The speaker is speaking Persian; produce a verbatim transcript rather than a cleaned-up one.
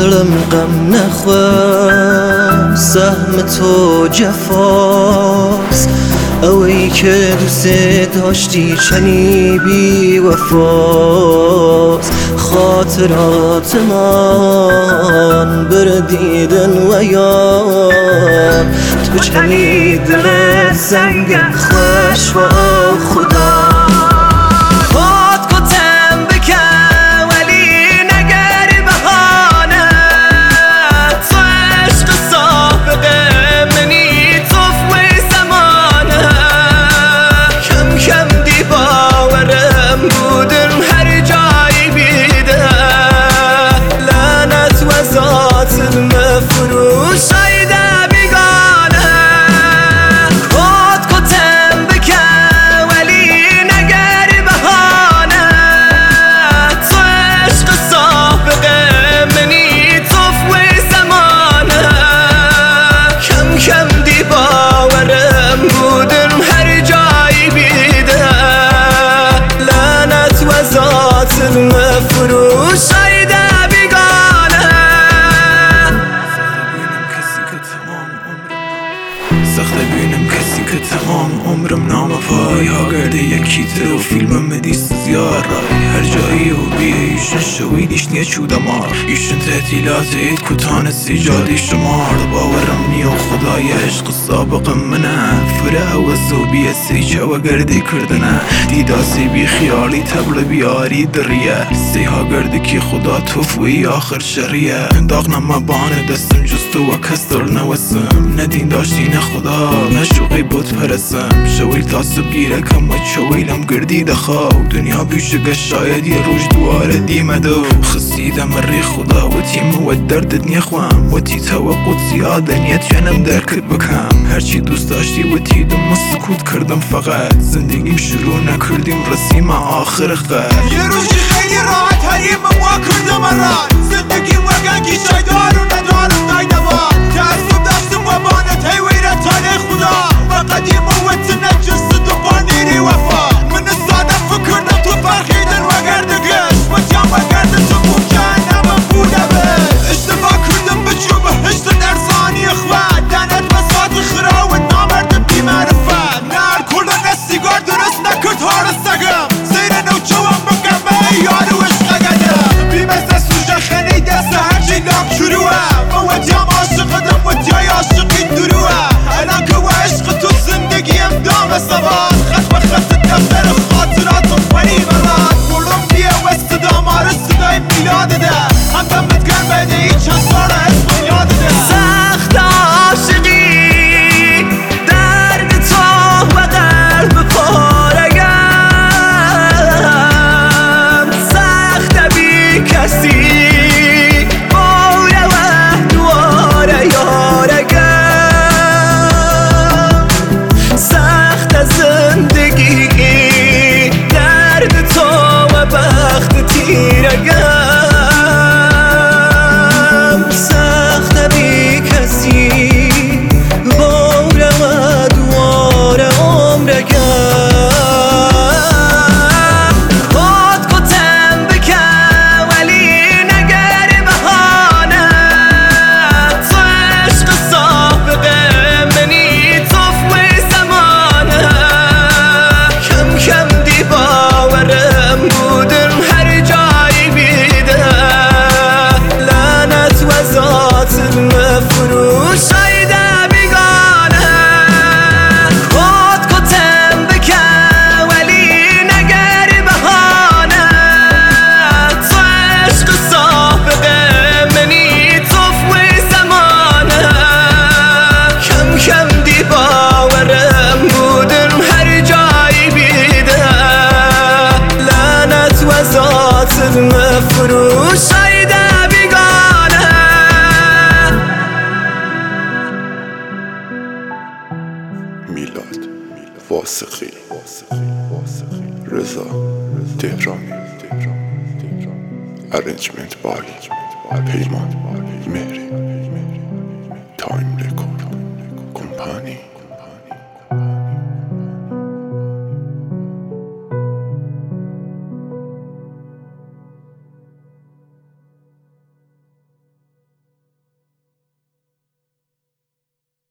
دلم غم نخواه، سهم تو جفاست. اوی که دوست داشتی چنی بی وفاست. خاطرات من بردیدن و یار، تو چنی دل سنگ خوش و خدا. مفروش شایده بیگانه. سخته بینم کسی که تمام عمرم نام پای ها گرده یکی تر و فیلمم دیست زیار رای هر جایی و بیه ایشن شویدیش نیه چودمار ایشن تحتیلات اید کتان سیجادی شمار باورم نیو خدای عشق سابق منه فره و زوبیه سیچه و گرده کردنه دیداسی بی خیالی تبل بیاری دریه سیها گرده کی خدا توفوی آخر شریه داغ نما بانه دستم جستو و کستر نوسم ندین داشتی نه خدا نشوقی بود پرسم شویل تاسب گیره کم و چویلم گردی دخواو دنیا بیشگه شاید یه روش دواره دیمه دو خسیدم ری خدا و تیم و دردت نیخوام و تی توقع زیاده نیت جنم درکت بکم هرچی دوست داشتی و تی دم سکوت کردم فقط زندگیم شروع نکردیم رسیم آخر خط یه روشی خیلی راحت هریم ما کردم رای زندگیم وگنگی شایدار و ندارم دایدوار تعصب داشتم و بانت هیویره تانه خدا و قدیم و تنجست و بانیری وفا من ساده فکرنم تو فرخیدن و گردگش و جام و گرد تو ممکن همه بوده بش اشتباه کردم به چوبه هشت درزانی اخوات دانت بسات خراوت نامردم بی معرفت نار کلن استیگار درست نکرد هارستگم زیر نوچوام بگم به یارو عشق گدم بی مثل سوژه خنی دست هرچی لاک شروعه و جام عاشقدم و جای عاشقی دروه الان که و عشق تو زندگیم دام سواد خط به خط دفتر خاطراتم پری برات کولومبیا و صدا مار صدای میلاد ده هم دمت گرم بده ای چند سال اسم یاد ده سخت عاشقی درد تو و قلب پارگم سخت بی کسی باره و دواره یارگم سخت زندگی درد تو و بخت تیرگم مفروش شایده بیگانه. میلاد واسقی رضا تهرانی ارنجمنت بای پیمان مهری تایم رکورد کمپانی